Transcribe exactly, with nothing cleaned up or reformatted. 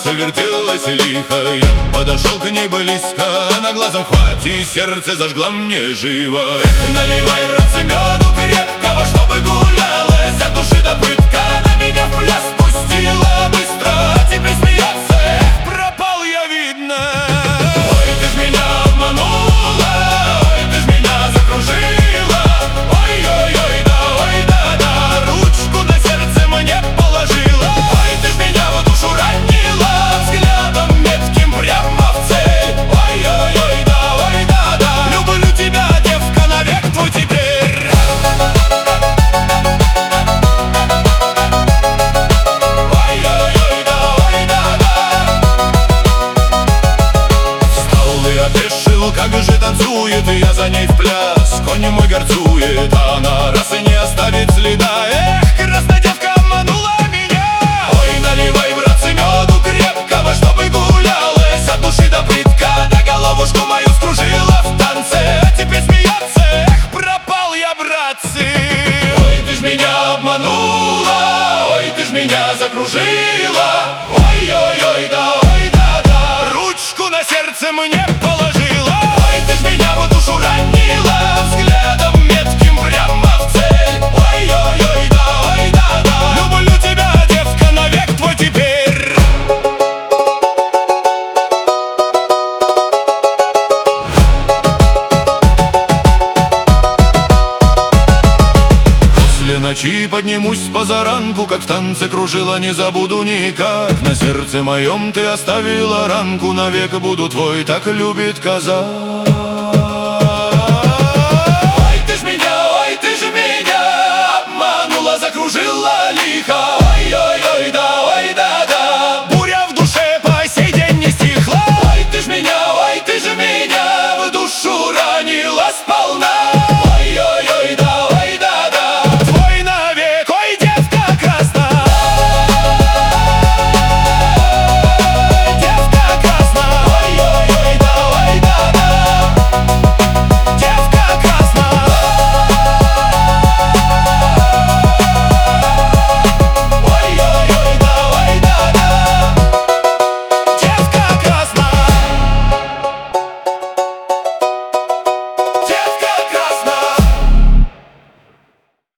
завертелась лихо. Я подошел к ней близко, на глазом хватит, и сердце зажгла мне живо. Эх, наливай, братцы, меду крепкого, чтобы гулялась от души до пытка. На меня в пляс пустила быстро, а теперь смеется. Эх, пропал я, видно. Ой, ты ж меня обманула, ой, ты ж меня закружила. Ой-ой-ой, да, ой, да-да, ручку на сердце мне положила. Ой, ты ж меня в душу ранила, взглядом метким прямо в цель. Ой-ой-ой, да, ой, да-да, люблю тебя, девка, навек твой теперь. Ой-ой-ой, да, ой, да-да. Встал и опешил, как же танцует, и я за ней в пляс. Конь мой горцует, а она раз и не оставит следа. Эх, красная девка обманула меня. Ой, наливай, братцы, меду крепкого, чтобы гулялась от души до плитка. Да головушку мою скружила в танце, а теперь смеется. Эх, пропал я, братцы. Ой, ты ж меня обманула, ой, ты ж меня закружила. Ой-ой-ой, да, ой, да-да, ручку на сердце мне положила. Ой, ты ж меня в душу ранила, взглядом метким прямо в цель. Ой-ой-ой, да, ой, да-да, люблю тебя, девка, навек твой теперь. После ночи поднимусь позаранку, как в танце кружила, не забуду никак. На сердце моем ты оставила ранку, навек буду твой, так любит коза. Ой, ты ж меня, ой, ты ж меня обманула, закружила лихо.